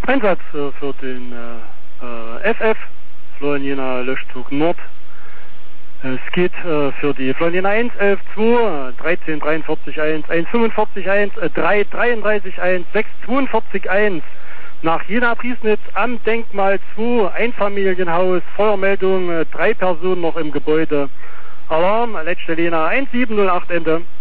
Einsatz für den FF, Florian Löschzug Nord. Es geht für die Florian 1, 11, 2, 13, 43, 1, 1, 45, 1, 3, 33, 1, 6, 42, 1. Nach Jena Priesnitz am Denkmal 2, Einfamilienhaus, Feuermeldung, 3 Personen noch im Gebäude. Alarm, letzte Lena 1708 Ende.